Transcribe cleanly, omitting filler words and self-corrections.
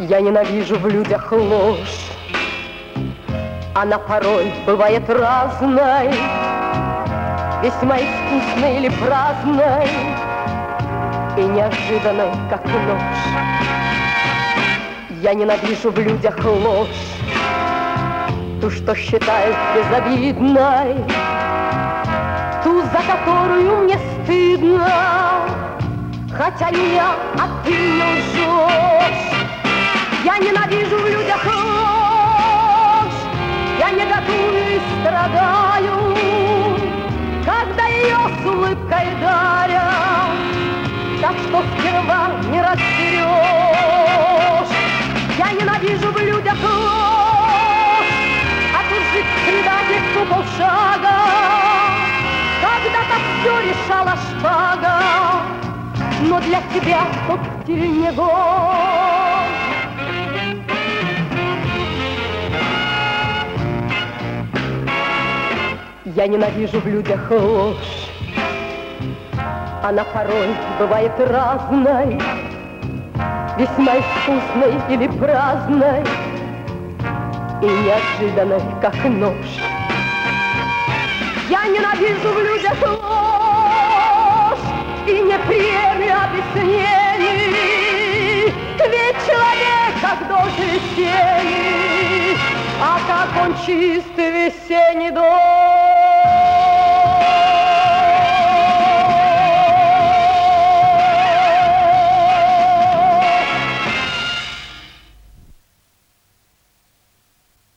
Я ненавижу в людях ложь. Она порой бывает разной, весьма искусной или праздной и неожиданной, как нож. Я ненавижу в людях ложь, ту, что считают безобидной, ту, за которую мне стыдно, хотя не я, а ты не лжешь. Я ненавижу в людях ложь, я негодую и страдаю, когда ее с улыбкой дарят, так что сперва не разберешь. Я ненавижу в людях ложь, окружить предательству полшага, когда-то все решала шпага, но для тебя тот стиль не год. Я ненавижу в людях ложь. Она порой бывает разной, весьма искусной или праздной и неожиданной, как нож. Я ненавижу в людях ложь и не приемлю объяснений, ведь человек как дождь весенний, а как он чистый весенний дождь.